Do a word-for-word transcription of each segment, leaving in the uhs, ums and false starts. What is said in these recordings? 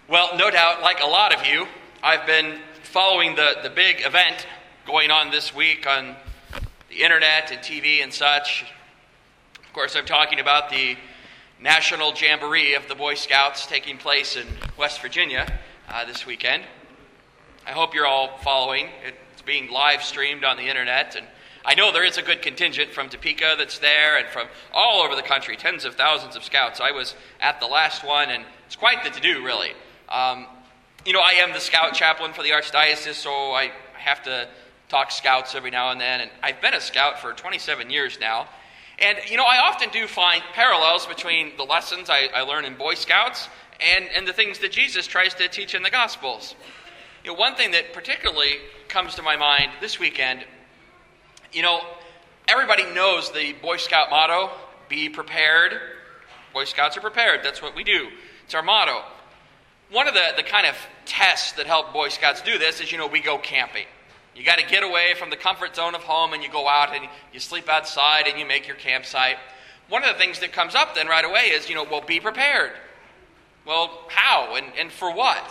Well, no doubt, like a lot of you, I've been following the, the big event going on this week on the internet and T V and such. Of course, I'm talking about the National Jamboree of the Boy Scouts taking place in West Virginia uh, this weekend. I hope you're all following. It's being live streamed on the internet, and I know there is a good contingent from Topeka that's there and from all over the country, tens of thousands of scouts. I was at the last one, and it's quite the to-do, really. Um, you know, I am the scout chaplain for the Archdiocese, so I have to talk scouts every now and then, and I've been a scout for twenty-seven years now. And, you know, I often do find parallels between the lessons I, I learn in Boy Scouts and, and the things that Jesus tries to teach in the Gospels. You know, one thing that particularly comes to my mind this weekend, you know, everybody knows the Boy Scout motto, be prepared. Boy Scouts are prepared. That's what we do. It's our motto. One of the, the kind of tests that help Boy Scouts do this is, you know, we go camping. You got to get away from the comfort zone of home, and you go out and you sleep outside and you make your campsite. One of the things that comes up then right away is, you know, well, be prepared. Well, how and, and for what?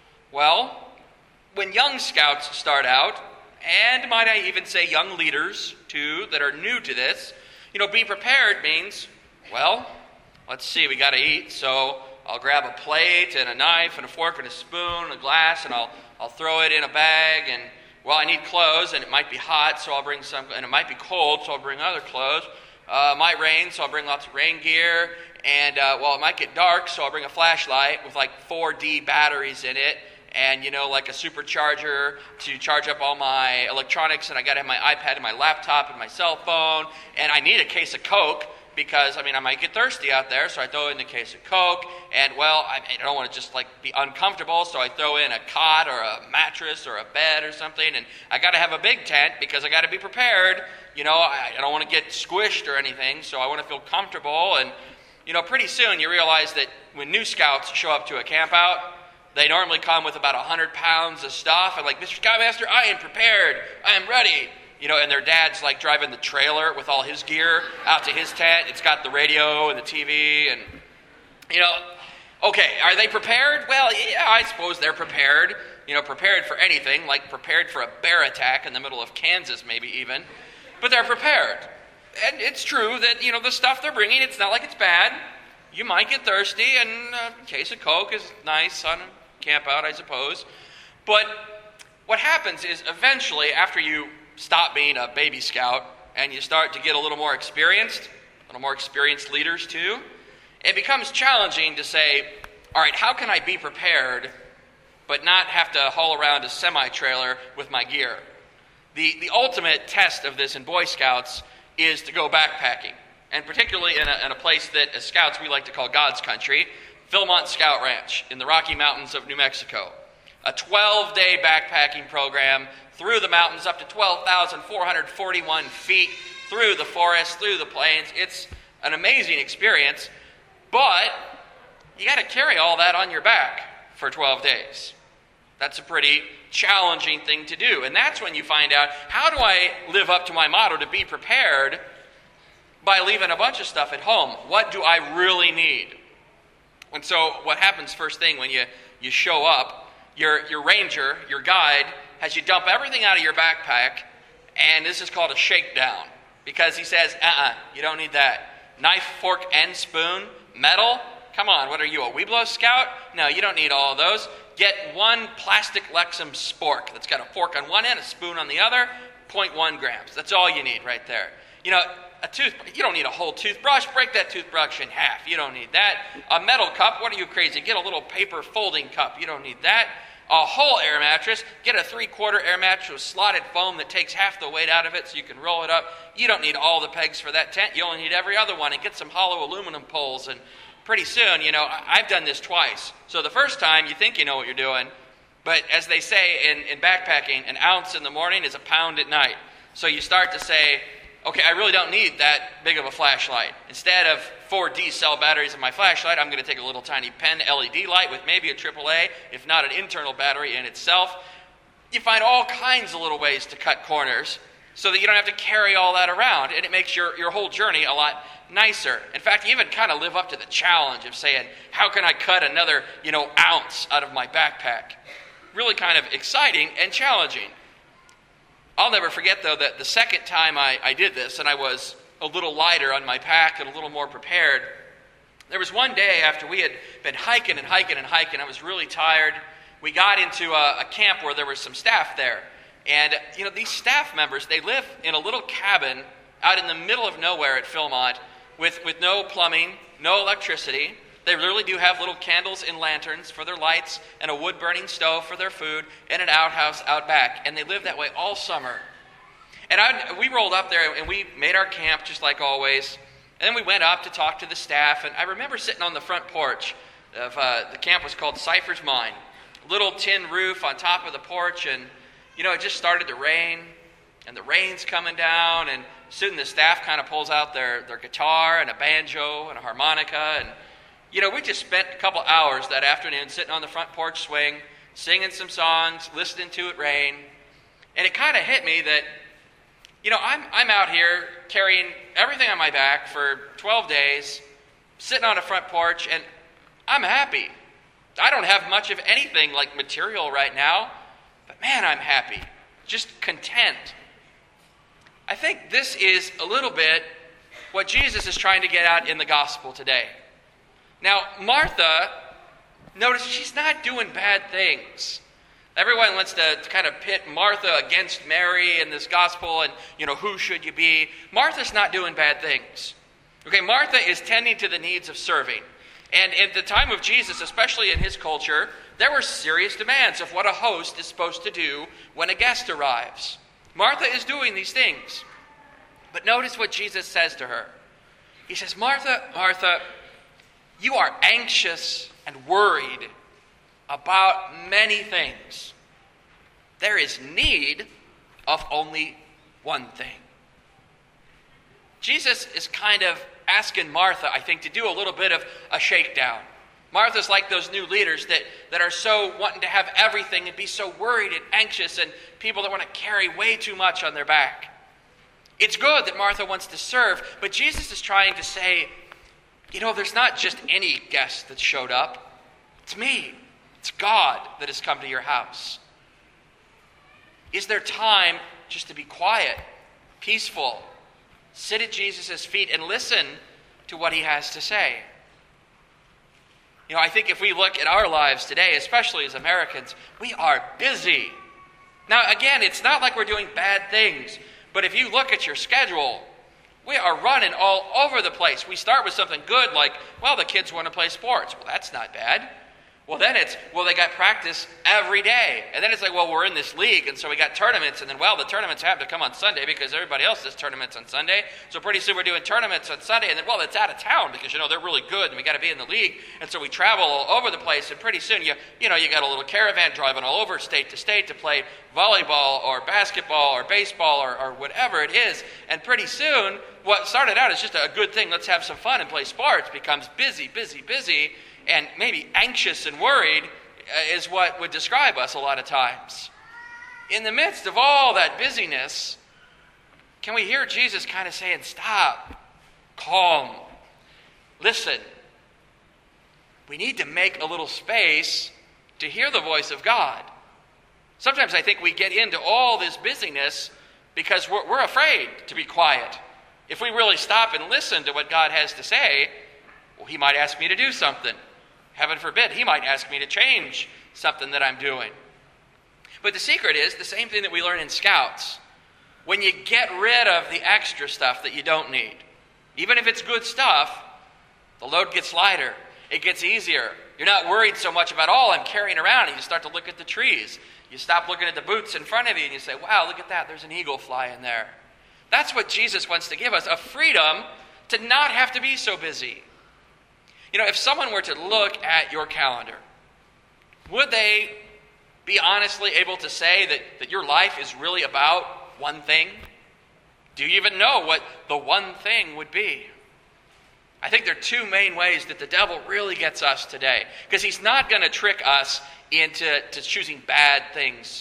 Well, when young scouts start out, and might I even say young leaders too that are new to this, you know, be prepared means, well, let's see, we got to eat, so I'll grab a plate and a knife and a fork and a spoon and a glass, and I'll I'll throw it in a bag, and well, I need clothes, and it might be hot, so I'll bring some, and it might be cold, so I'll bring other clothes. Uh, it might rain, so I'll bring lots of rain gear, and uh, well, it might get dark, so I'll bring a flashlight with like four D batteries in it, and, you know, like a supercharger to charge up all my electronics, and I got to have my iPad and my laptop and my cell phone, and I need a case of Coke, because, I mean, I might get thirsty out there, so I throw in a case of Coke, and, well, I, I don't want to just, like, be uncomfortable, so I throw in a cot or a mattress or a bed or something, and I got to have a big tent because I got to be prepared. You know, I, I don't want to get squished or anything, so I want to feel comfortable, and, you know, pretty soon you realize that when new scouts show up to a camp out, they normally come with about one hundred pounds of stuff, and like, Mister Scoutmaster, I am prepared, I am ready. You know, and their dad's like driving the trailer with all his gear out to his tent. It's got the radio and the T V and, you know, okay, are they prepared? Well, yeah, I suppose they're prepared. You know, prepared for anything, like prepared for a bear attack in the middle of Kansas maybe even. But they're prepared. And it's true that, you know, the stuff they're bringing, it's not like it's bad. You might get thirsty, and a case of Coke is nice on a camp out, I suppose. But what happens is eventually, after you stop being a baby scout and you start to get a little more experienced, a little more experienced leaders too, it becomes challenging to say, all right, how can I be prepared but not have to haul around a semi-trailer with my gear? The, the ultimate test of this in Boy Scouts is to go backpacking, and particularly in a, in a place that as scouts we like to call God's country, Philmont Scout Ranch in the Rocky Mountains of New Mexico. A twelve-day backpacking program through the mountains up to twelve thousand four hundred forty-one feet, through the forest, through the plains. It's an amazing experience, but you got to carry all that on your back for twelve days. That's a pretty challenging thing to do, and that's when you find out, how do I live up to my motto to be prepared by leaving a bunch of stuff at home? What do I really need? And so what happens first thing when you, you show up, your, your ranger, your guide, has you dump everything out of your backpack, and this is called a shakedown, because he says, uh-uh, you don't need that. Knife, fork, and spoon, metal? Come on, what are you, a Weeblo scout? No, you don't need all of those. Get one plastic Lexum spork that's got a fork on one end, a spoon on the other, zero point one grams. That's all you need right there. You know, a tooth, you don't need a whole toothbrush. Break that toothbrush in half. You don't need that. A metal cup, what are you crazy? Get a little paper folding cup. You don't need that. A whole air mattress, get a three-quarter air mattress with slotted foam that takes half the weight out of it so you can roll it up. You don't need all the pegs for that tent. You only need every other one, and get some hollow aluminum poles. And pretty soon, you know, I've done this twice. So the first time, you think you know what you're doing, but as they say in, in backpacking, an ounce in the morning is a pound at night. So you start to say, okay, I really don't need that big of a flashlight. Instead of four D cell batteries in my flashlight, I'm going to take a little tiny pen L E D light with maybe a triple A, if not an internal battery in itself. You find all kinds of little ways to cut corners. so that you don't have to carry all that around, and it makes your, your whole journey a lot nicer. In fact, you even kind of live up to the challenge of saying, how can I cut another, you know, ounce out of my backpack? Really kind of exciting and challenging. I'll never forget, though, that the second time I, I did this, and I was a little lighter on my pack and a little more prepared, there was one day after we had been hiking and hiking and hiking, I was really tired. We got into a, a camp where there was some staff there. And, you know, these staff members, they live in a little cabin out in the middle of nowhere at Philmont with, with no plumbing, no electricity. They literally do have little candles and lanterns for their lights and a wood-burning stove for their food and an outhouse out back. And they live that way all summer. And I, we rolled up there and we made our camp just like always. And then we went up to talk to the staff. And I remember sitting on the front porch of uh, the camp was called Cypher's Mine. Little tin roof on top of the porch. And, you know, it just started to rain. And the rain's coming down. And soon the staff kind of pulls out their, their guitar and a banjo and a harmonica. And, you know, we just spent a couple hours that afternoon sitting on the front porch swing, singing some songs, listening to it rain. And it kind of hit me that, you know, I'm I'm out here carrying everything on my back for twelve days, sitting on a front porch, and I'm happy. I don't have much of anything like material right now, but man, I'm happy. Just content. I think this is a little bit what Jesus is trying to get at in the gospel today. Now, Martha, notice she's not doing bad things. Everyone wants to, to kind of pit Martha against Mary in this gospel and, you know, who should you be? Martha's not doing bad things. Okay, Martha is tending to the needs of serving. And at the time of Jesus, especially in his culture, there were serious demands of what a host is supposed to do when a guest arrives. Martha is doing these things. But notice what Jesus says to her. He says, Martha, Martha, you are anxious and worried about many things. There is need of only one thing. Jesus is kind of asking Martha, I think, to do a little bit of a shakedown. Martha's like those new leaders that, that are so wanting to have everything and be so worried and anxious, and people that want to carry way too much on their back. It's good that Martha wants to serve, but Jesus is trying to say, you know, there's not just any guest that showed up. It's me. It's God that has come to your house. Is there time just to be quiet, peaceful, sit at Jesus' feet and listen to what he has to say? You know, I think if we look at our lives today, especially as Americans, we are busy. Now, again, it's not like we're doing bad things, but if you look at your schedule, we are running all over the place. We start with something good like, well, the kids want to play sports. Well, that's not bad. Well, then it's, well, they got practice every day. And then it's like, well, we're in this league, and so we got tournaments. And then, well, the tournaments have to come on Sunday because everybody else does tournaments on Sunday. So pretty soon we're doing tournaments on Sunday. And then, well, it's out of town because, you know, they're really good, and we got to be in the league. And so we travel all over the place. And pretty soon, you you know, you got a little caravan driving all over state to state to play volleyball or basketball or baseball or, or whatever it is. And pretty soon, what started out as just a good thing, let's have some fun and play sports, becomes busy, busy, busy. And maybe anxious and worried is what would describe us a lot of times. In the midst of all that busyness, can we hear Jesus kind of saying, stop, calm, listen. We need to make a little space to hear the voice of God. Sometimes I think we get into all this busyness because we're, we're afraid to be quiet. If we really stop and listen to what God has to say, well, he might ask me to do something. Heaven forbid, he might ask me to change something that I'm doing. But the secret is the same thing that we learn in Scouts. When you get rid of the extra stuff that you don't need, even if it's good stuff, the load gets lighter. It gets easier. You're not worried so much about, oh, I'm carrying around, and you start to look at the trees. You stop looking at the boots in front of you, and you say, wow, look at that. There's an eagle flying there. That's what Jesus wants to give us, a freedom to not have to be so busy. You know, if someone were to look at your calendar, would they be honestly able to say that, that your life is really about one thing? Do you even know what the one thing would be? I think there are two main ways that the devil really gets us today. Because he's not going to trick us into to choosing bad things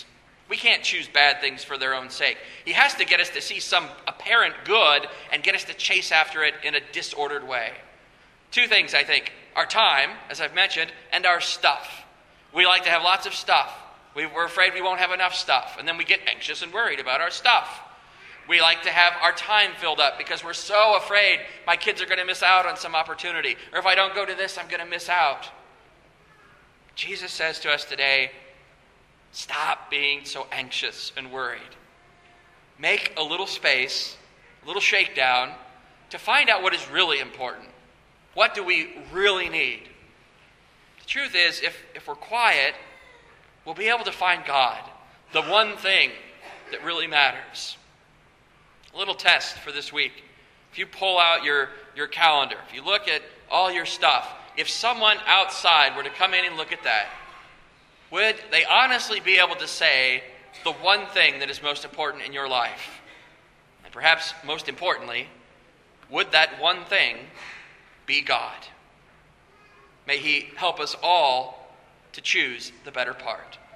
We can't choose bad things for their own sake. He has to get us to see some apparent good and get us to chase after it in a disordered way. Two things, I think. Our time, as I've mentioned, and our stuff. We like to have lots of stuff. We, we're afraid we won't have enough stuff, and then we get anxious and worried about our stuff. We like to have our time filled up because we're so afraid my kids are going to miss out on some opportunity. Or if I don't go to this, I'm going to miss out. Jesus says to us today, stop being so anxious and worried. Make a little space, a little shakedown, to find out what is really important. What do we really need? The truth is, if, if we're quiet, we'll be able to find God, the one thing that really matters. A little test for this week. If you pull out your, your calendar, if you look at all your stuff, if someone outside were to come in and look at that, would they honestly be able to say the one thing that is most important in your life? And perhaps most importantly, would that one thing be God? May He help us all to choose the better part.